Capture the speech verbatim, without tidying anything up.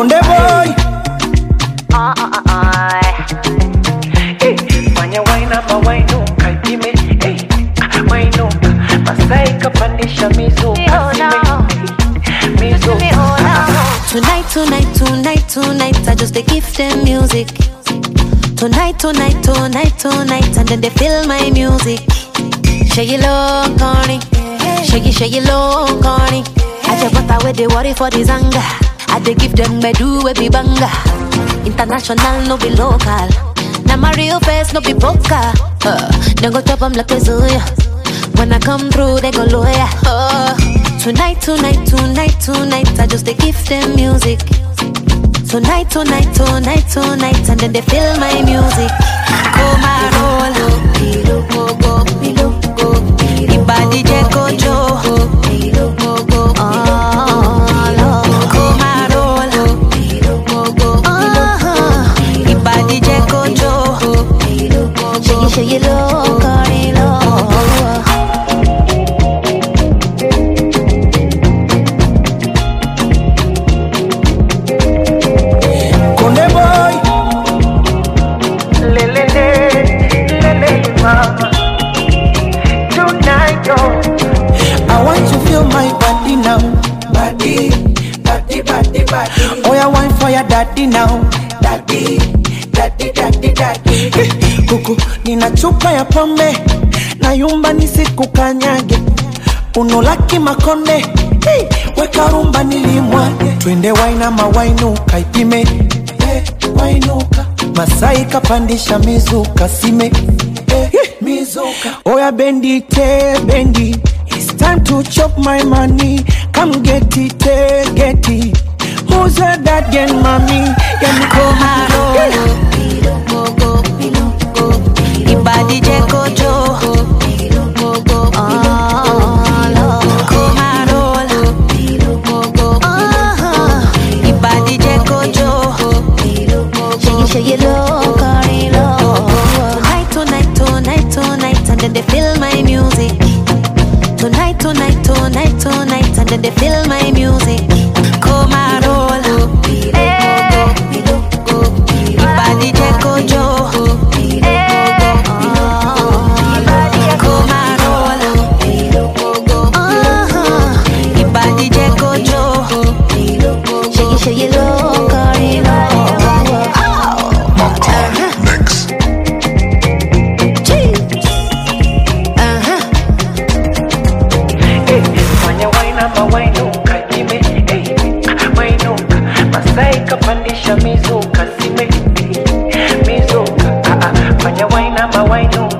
Konde boy. Ah ah ah. Hey, fanya wine up, wine up, kaipime. Hey, wine up, Masai kapandisha mizuka sime. Mizuka. Tonight, tonight, tonight, tonight, I just they give them music. Tonight, tonight, tonight, tonight, and then they feel my music. Shake it low, corny. Shake it, shake it low, corny. I just got away the worry for this anger. I dey give them my do we be banga. International, no be local. Now my real face, no be poker. Uh, they go chop 'em like Zuya. When I come through, they go lawyer. Uh, tonight, tonight, tonight, tonight, I just they give them music. Tonight, tonight, tonight, tonight, and then they feel my music. Come and roll, go, go, go, go. Ibadi je kojo, go, go, go. Come and roll, go, go, go. Ibadi je kojo, shake it, shake it low, carry low. Oh, yeah, wine for your daddy now. Daddy, daddy, daddy, daddy. Kuku, nina chupa ya pombe. Na yumba nisikukanyage. Unolaki makonde. Hey, weka rumba nilimwage. Twende waina mawainuka ipime. Hey, wainuka. Masai kapandisha mizuka sime. Hey, mizuka. Oh, yeah, bendi te, bendi. It's time to chop my money. Come get it, eh, get it. Who's that that gen mommy? Yeah, me come and roll. Go, go, go. Ibadi je kojo. Go, go, come and roll. Go, go, Ibadi je kojo. Shake it, shake it low, carry low. Tonight, tonight, tonight, tonight, and then they feel my music. Tonight, tonight, tonight, tonight, and then they feel my music. Come and roll. Ibadi je kojo. Come and roll. Ibadi je kojo. Shake it, shake it low, carry low. Next. Masai kapandisha mizuka sime. Mizuka, ah ah, fanya wine ama wine.